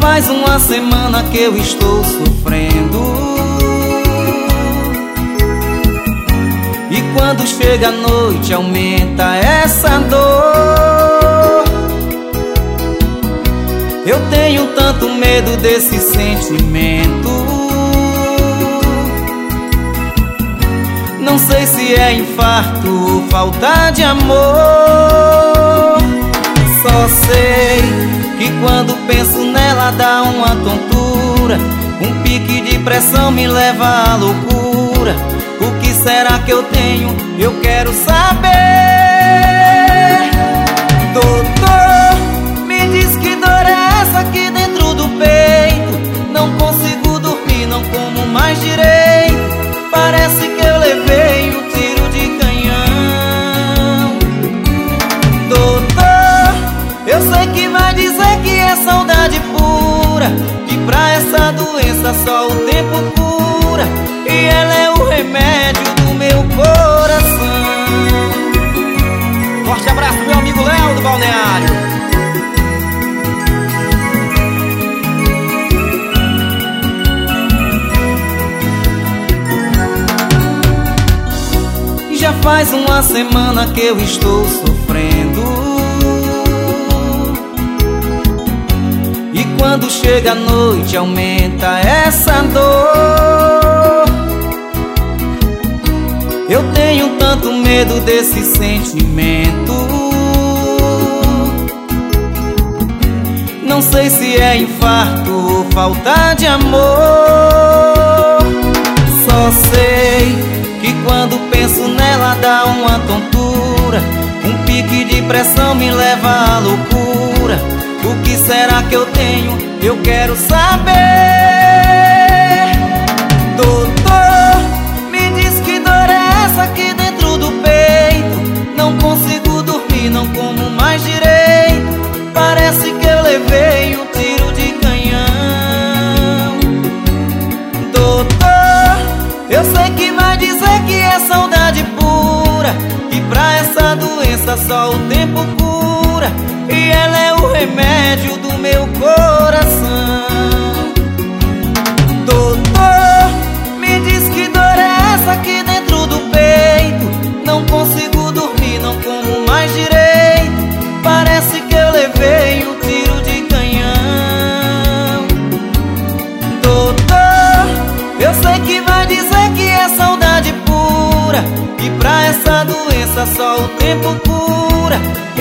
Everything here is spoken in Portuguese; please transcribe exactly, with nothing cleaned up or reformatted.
faz uma semana que eu estou sofrendo, e quando chega a noite aumenta essa dor. Eu tenho tanto medo desse sentimento, não sei se é infarto ou falta de amor. Só sei que quando penso nela dá uma tontura, um pique de pressão me leva à loucura. O que será que eu tenho? Eu quero saber. Doutor, me diz que dor é essa aqui dentro do peito. Não consigo dormir, não como mais direito. Parece que eu levei um tiro de canhão. Doutor, eu sei que vai dizer que é saudade pura, que pra essa doença só o tempo cura, e ela é o remédio do meu coração. Forte abraço, meu amigo Léo do Balneário. Já faz uma semana que eu estou sofrendo, e quando chega a noite aumenta essa dor. Eu tenho tanto medo desse sentimento, não sei se é infarto ou falta de amor. Só sei que quando penso nela dá uma tontura, um pique de pressão me leva à loucura. O que será que eu tenho? Eu quero saber. Doutor, me diz que dor é essa aqui dentro do peito. Não consigo dormir, não como mais direito. Parece que eu levei um tiro de canhão. Doutor, eu sei que vai dizer que é saudade pura, que pra essa doença só o tempo cura, e ela é o remédio do meu coração. Doutor, me diz que dor é essa aqui dentro do peito. Não consigo dormir, não como mais direito. Parece que eu levei um tiro de canhão. Doutor, eu sei que vai dizer que é saudade pura, que pra essa doença só o tempo cura,